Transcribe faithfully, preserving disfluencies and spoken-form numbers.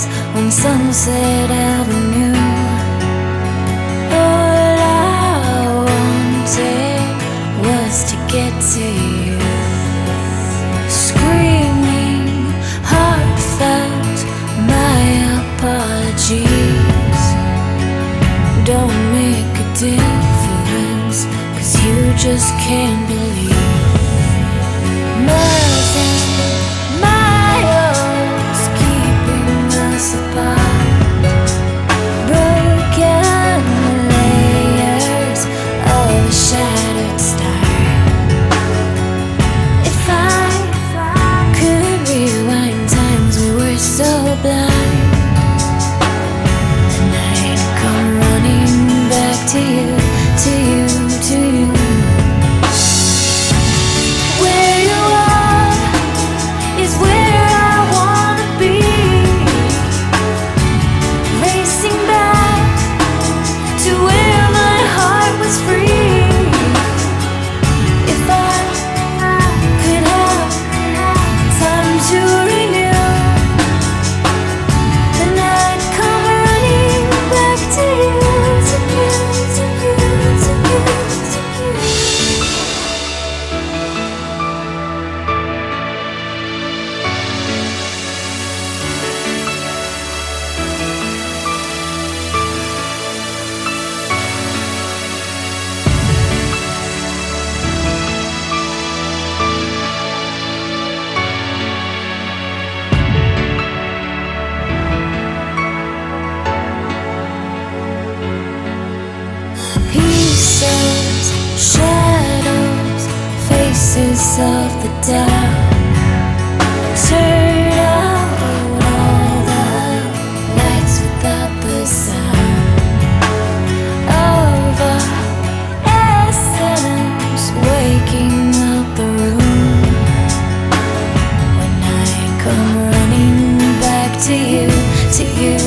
eyes on Sunset Avenue. All I wanted was to get to you. Screaming, heartfelt, my apologies don't make a difference, 'cause you just can't believe nothing. Miles keeping us apart, broken layers of a shattered star. If I could rewind times we were so blind, then I'd come running back to you, to you, to you. Where you are is where I wanna be, racing back to where my heart was free. If I could have time to renew, then I'd come running back to you, to you, to you, to you, to you. Pieces, shadows, faces of the dark. Turn out all the lights without the sound of our essence waking up the room. When I come running back to you, to you,